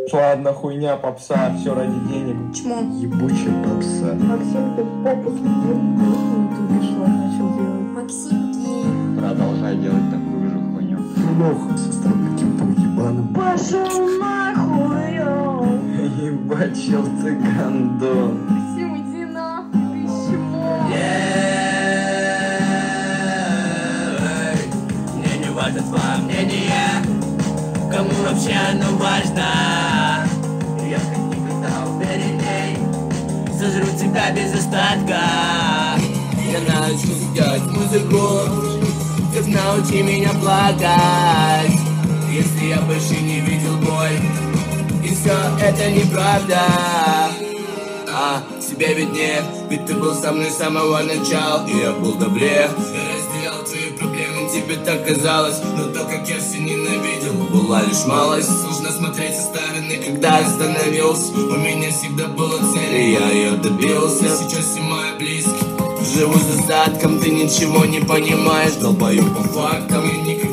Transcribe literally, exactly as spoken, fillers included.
Ладно, хуйня, попса, все ради денег. Чмо. Ебучая попса. Максим, ты попу съел, ты ушла, начал делать. Максим, гей. Продолжай делать такую же хуйню. Плохо, со стороны каким-то ебаным. Пошел нахуй, йоу. Ебать, чел ты гандон. Максим, иди нахуй, ты чмо. Мне не важно твое мнение, кому вообще оно важно. Я как никогда уверенней сожру тебя без остатка. Я научусь делать музыку, как научи меня плакать. Если я больше не видел боль, и все это неправда. А, себе виднее, ведь ты был со мной с самого начала, и я был добрее. Я разделял твои проблемы, тебе так казалось, но то, как я все ненавидел, была лишь малость. Сложно смотреть со стороны, когда остановился. У меня всегда была цель, и я ее добился. Сейчас все мои близкие живу за задком, ты ничего не понимаешь, долбою по фактам. Я никогда